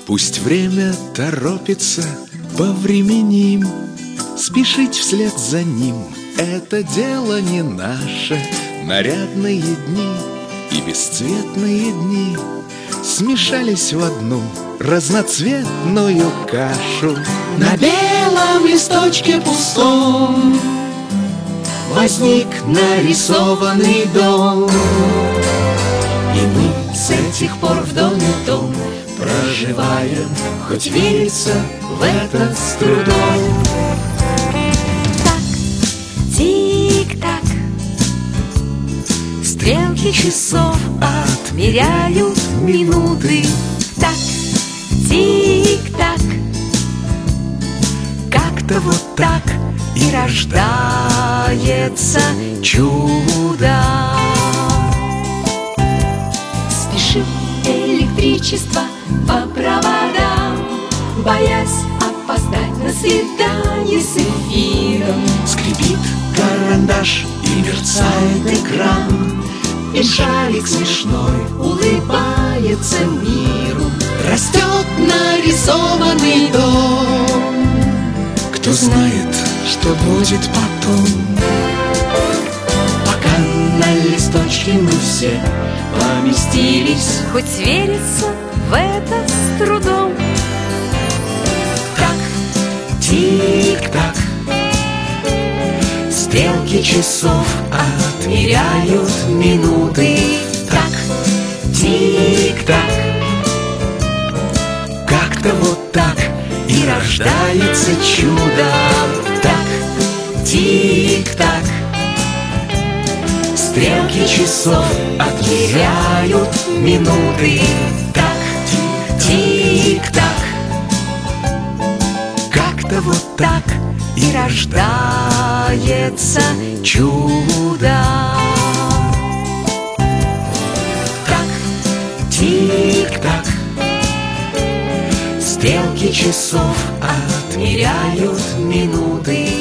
Пусть время торопится, повременим, спешить вслед за ним — это дело не наше. Нарядные дни и бесцветные дни смешались в одну разноцветную кашу. На белом листочке пустом возник нарисованный дом, и мы с этих пор в доме том проживаем, хоть верится в это с трудом. Так, тик-так, стрелки часов отмеряют минуты. Так, тик-так, как-то вот так и рождается чудо. Спешит электричество по проводам, боясь опоздать на свидание с эфиром. Скрипит карандаш и мерцает экран, и шарик смешной улыбается миру. Растет нарисованный дом, Кто знает, что будет потом. пока на листочке мы все поместились. Хоть верится в это с трудом. Так, тик-так, стрелки часов отмеряют минуты. Так, тик-так, как-то вот так и рождается чудо. Так, тик-так, стрелки часов отмеряют минуты. Так, тик-так, Как-то вот Так и рождается чудо. так, тик-так, стрелки часов отмеряют минуты.